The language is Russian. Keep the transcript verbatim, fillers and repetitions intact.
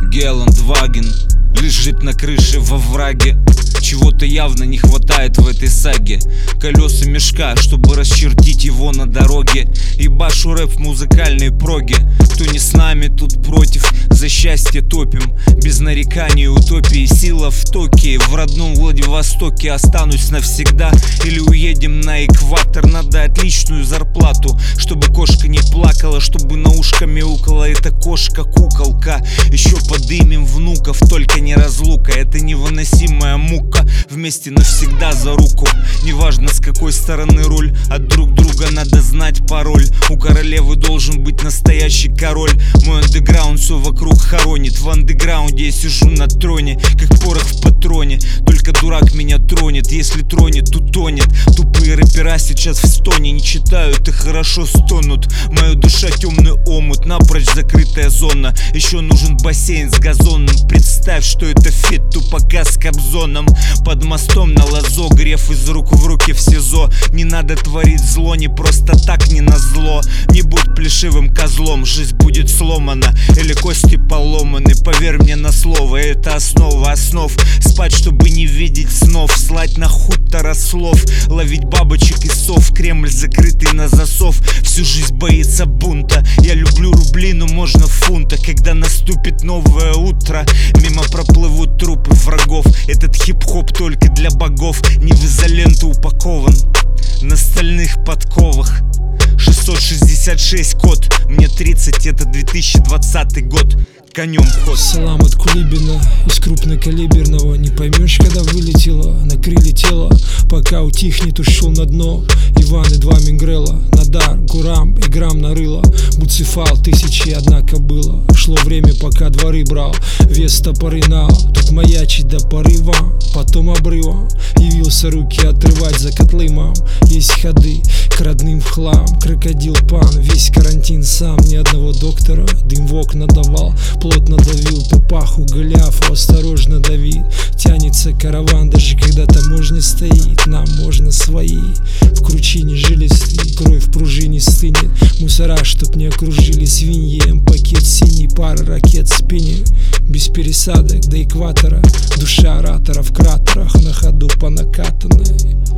Гелендваген лежит на крыше во враге. Чего-то явно не хватает в этой саге. Колеса мешка, чтобы расчертить его на дороге. Ебашу рэп в музыкальной проге. Кто не с нами, тут против. За счастье топим, без нареканий, утопии. Сила в токе, в родном Владивостоке останусь навсегда. Или уедем на экватор. Надо отличную зарплату, чтобы кошка не плакала, чтобы на ушко мяукала эта кошка-куколка. Еще подымем внуков, только не разлука. Это невыносимая мука. Вместе навсегда за руку. Неважно с какой стороны руль, от друг друга надо знать пароль. У королевы должен быть настоящий король. Мой андеграунд все вокруг хоронит. В андеграунде я сижу на троне, как порох в патроне. Только дурак меня тронет, если тронет, то тонет. Тупые рэпера сейчас в стоне, не читают и хорошо стонут. Моя душа темный омут, напрочь закрытая зона. Еще нужен бассейн с газоном. Представь, что это фит, тупака с кобзоном. Под мостом на лазо, греф из рук в руки в СИЗО. Не надо творить зло, не просто так, не назло. Не будь плешивым козлом, жизнь будет сломана или кости поломаны. Поверь мне на слово, это основа основ. Спать, чтобы не видеть снов, слать на хутор ослов, ловить бабочек и сов. Кремль закрытый на засов, всю жизнь боится бунта. Я люблю рубли, но можно фунта. Когда наступит новое утро, мимо проплывут трупы врагов. Этот хип-хоп только для богов, не в изоленту упакован на стальных подковах. Шестьсот шестьдесят шесть код, мне тридцать, это две тысячи двадцатый год. Конем ход. Салам от Кулибина из крупнокалиберного. Не поймешь, когда вылетело, накрыли тело. Пока утихнет, ушел на дно. Иван и два Мингрела, Надар, Гурам и грамм нарыло. Буцефал, тысячи, однако было. Шло время, пока дворы брал. Вес топоры на, тут маячить до порыва. Потом обрыва, явился руки отрывать за котлы, мам. Есть ходы к родным в хлам. Крокодил пан, весь карантин сам. Ни одного доктора, дым в окна давал. Плотно давил по паху Голиафу, осторожно давит. Тянется караван, даже когда таможня стоит. Нам можно свои, в кручине жилистые. Кровь в пружине стынет, мусора, чтоб не окружили свиньи. М-пакет синий, пара ракет в спине. Без пересадок до экватора, душа оратора в кратерах, на ходу по накатанной.